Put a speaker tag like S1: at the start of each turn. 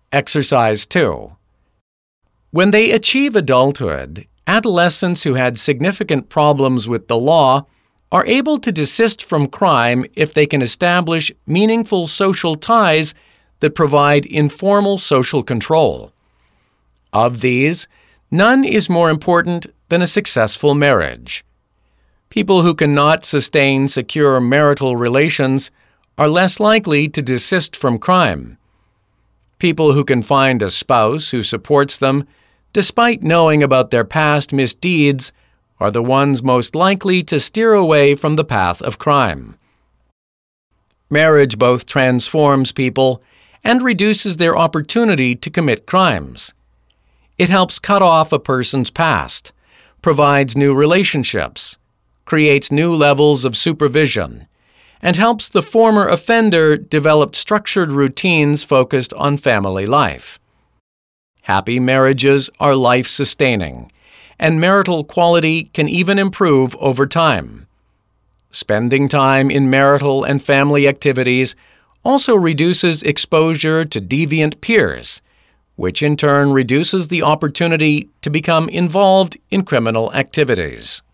S1: Exercise 2. When they achieve adulthood, adolescents who had significant problems with the law are able to desist from crime if they can establish meaningful social ties that provide informal social control. Of these, none is more important than a successful marriage. People who cannot sustain secure marital relations are less likely to desist from crime. People who can find a spouse who supports them, despite knowing about their past misdeeds, are the ones most likely to steer away from the path of crime. Marriage both transforms people and reduces their opportunity to commit crimes. It helps cut off a person's past, provides new relationships, creates new levels of supervision, and helps the former offender develop structured routines focused on family life. Happy marriages are life-sustaining, and marital quality can even improve over time. Spending time in marital and family activities also reduces exposure to deviant peers, which in turn reduces the opportunity to become involved in criminal activities.